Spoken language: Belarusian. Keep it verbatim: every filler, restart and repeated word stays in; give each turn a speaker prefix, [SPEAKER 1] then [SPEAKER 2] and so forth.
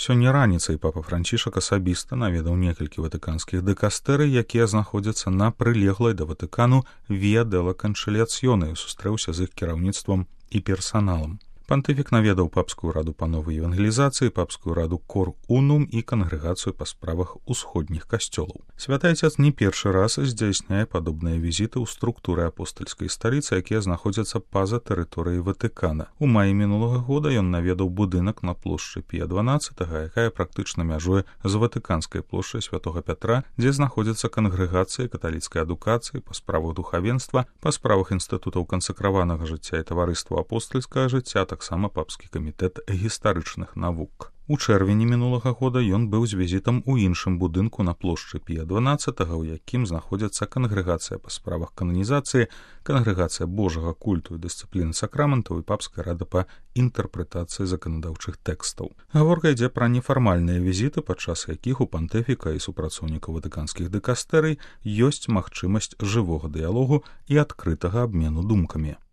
[SPEAKER 1] Сёння раніцай папа Францішак асабіста наведаў некалькі ватыканскіх дыкастэрый, якія знаходзяцца на прылеглай да Ватыкану Віа дела Канчэліяцыёне і сустрэўся з іх кіраўніцтвам і персаналам. Пантыфік наведаў папскую раду па новай евангелізацыі, папскую раду Кор Унум і кангрэгацыю па справах усходніх касцёлаў. Святы Ацец не першы раз здзяйсняе падобныя візіты ў структуры апостальскай сталіцы, якія знаходзяцца па-за тэрыторыяй Ватыкана. У маі мінулага года ён наведаў будынак на плошчы Пія дванаццатага, якая практычна мяжуе з ватыканскай плошчай святога Пятра, дзе знаходзяцца кангрэгацыі каталіцкай адукацыі па справах духавенства, па справах інстытутаў кансакраванага жыцця і таварыства апостальскага жыцця, таксама папскі камітэт гістарычных навук. У чэрвені мінулага года ён быў з візітам у іншым будынку на плошчы Пія дванаццатага, у якім знаходзяцца кангрэгацыя па справах кананізацыі, кангрэгацыя Божага культу і дысцыпліны сакраментаў і папская рада па інтэрпрэтацыі заканадаўчых тэкстаў. Гаворка ідзе пра нефармальныя візіты, падчас якіх у пантыфіка і супрацоўнікаў ватыканскіх дыкастэрый ёсць магчымасць жывога дыялогу і адкрытага абмену думкамі.